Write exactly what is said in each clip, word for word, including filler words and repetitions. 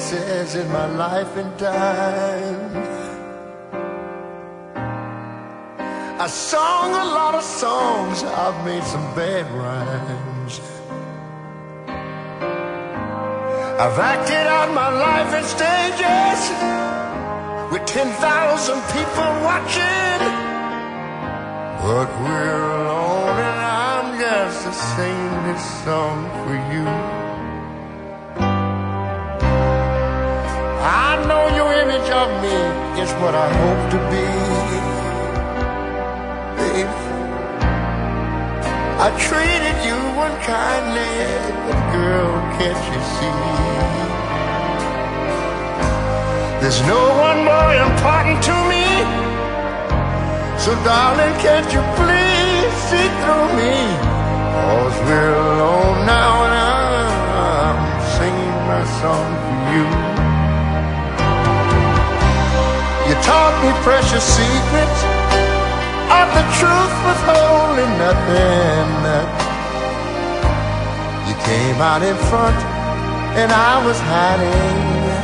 chances in my life and time. I sung a lot of songs, I've made some bad rhymes. I've acted out my life in stages with ten thousand people watching. But we're alone and I'm just singing this song for you. I know your image of me is what I hope to be. Baby, I treated you unkindly, but girl, can't you see? There's no one more important to me. So darling, can't you please see through me? 'Cause we're alone now and I'm singing my song for you. You taught me precious secrets of the truth, withholding nothing. You came out in front and I was hiding.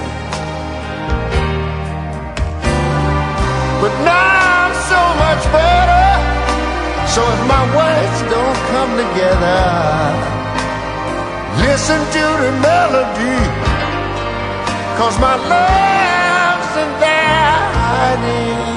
But now I'm so much better. So if my words don't come together, listen to the melody, 'cause my love's in there hiding.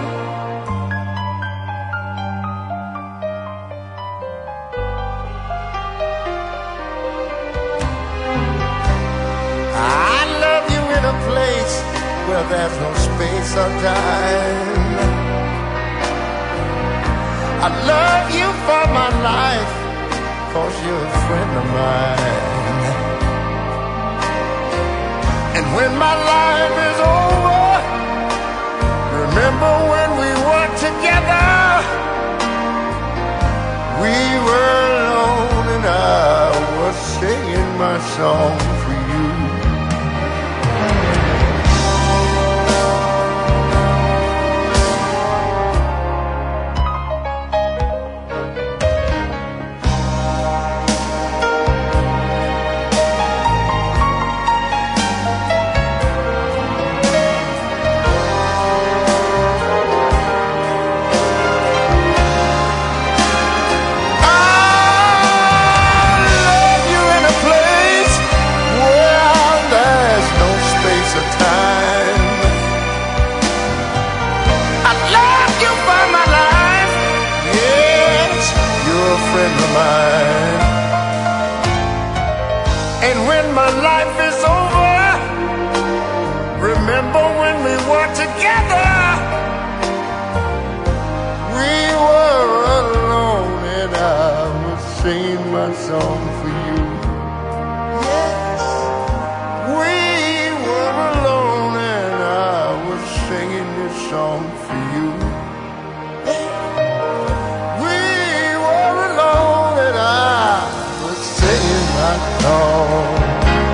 I love you in a place where there's no space or time. I love you for my life, 'cause you're a friend of mine. And when my life is over, remember when we were together. We were alone and I was singing my song for you. And when my life is over, remember when we were together. We were alone and I was singing my song for you. Yes, we were alone and I was singing this song for you. Song.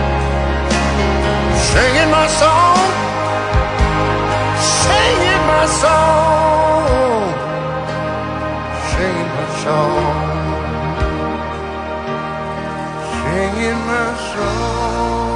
Singing my song, singing my song, singing my song, singing my song.